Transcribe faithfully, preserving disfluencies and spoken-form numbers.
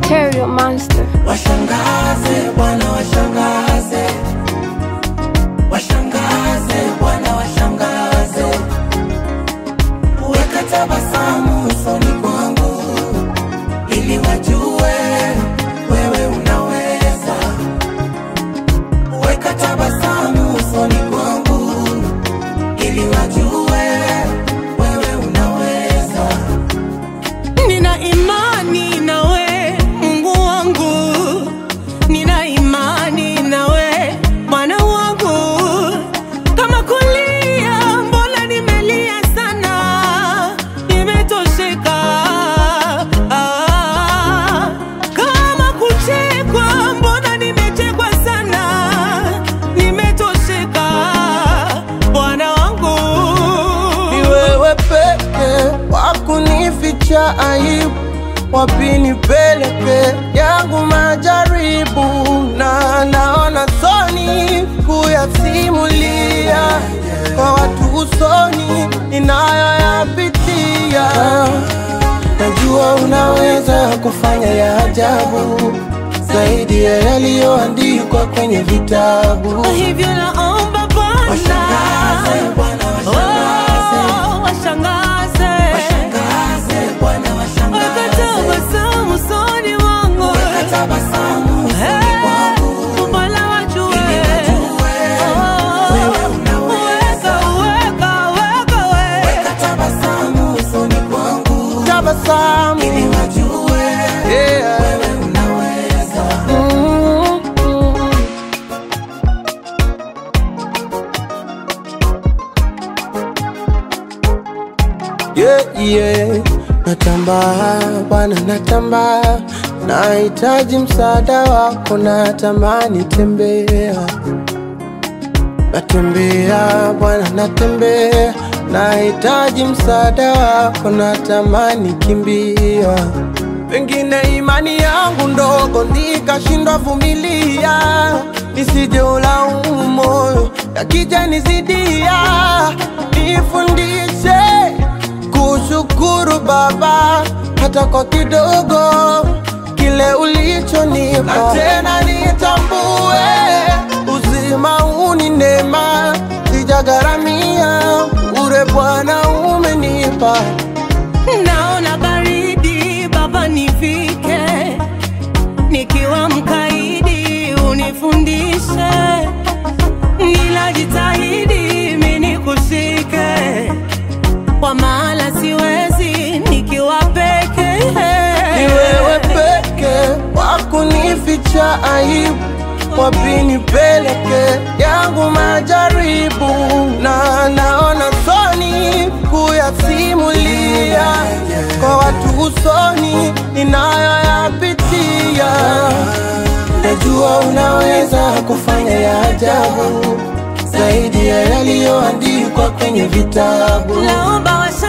Stereo Monster. Washangaze Bwana washangaze, washangaze Bwana washangaze, weka tabasamu usoni kwangu ili wajue wewe unaweza. Weka tabasamu usoni kwangu ili wajue wewe unaweza. Nina imani nawe Mungu wangu, nina imani nawe Bwana wangu. Kama kulia mbona nimelia sana, nimetosheka. Ah, kama kuchekwa mbona nimechekwa sana, nimetosheka Bwana wangu. Ni wewe peke wakunificha aibu, wapi nipeleke yangu majaribu, na naona soni kuyasimulia kwa watu usoni ninayoyapitia. Najua unaweza kufanya ya ajabu zaidi ya yaliyoandikwa kwenye vitabu. Hivyo naomba Bwana, Washangaze Bwana washangaze, oh, washangaze, washangaze Bwana washangaze, weka tabasamu usoni wangu, weka tabasamu usoni kwangu Bwana wajue wewe unaweza. weka, weka, weka, Weka tabasamu usoni kwangu, tabasamu ili wajue yeah, wewe unaweza. Mm-hmm. Yeah, yeah. Natamba Bwana natamba, nahitaji msaada wako, natamani tembea. Natembea Bwana natembea, nahitaji msaada wako, natamani kimbia. Pengine imani yangu ndogo nikashindwa vumilia, nisije ulaumu moyo yakija nizidia. Nifundishe kushukuru Baba hata kwa kidogo kile ulichonipa, na tena nitambue uzima uni neema, sijagharamia ure Bwana umenipa. naona baridi Baba nifike, nikiwa mkaidi unifundishe, ninajitahidi mimi kushike, kwa maana siwezi nikiwa peke. Ni wewe peke wakunificha aibu, wapi nipeleke yangu majaribu, na naona soni kuyasimulia kwa watu usoni ninayoyapitia. Najua unaweza kufanya ya ajabu zaidi ya yaliyoandikwa kwenye vitabu. Naomba washa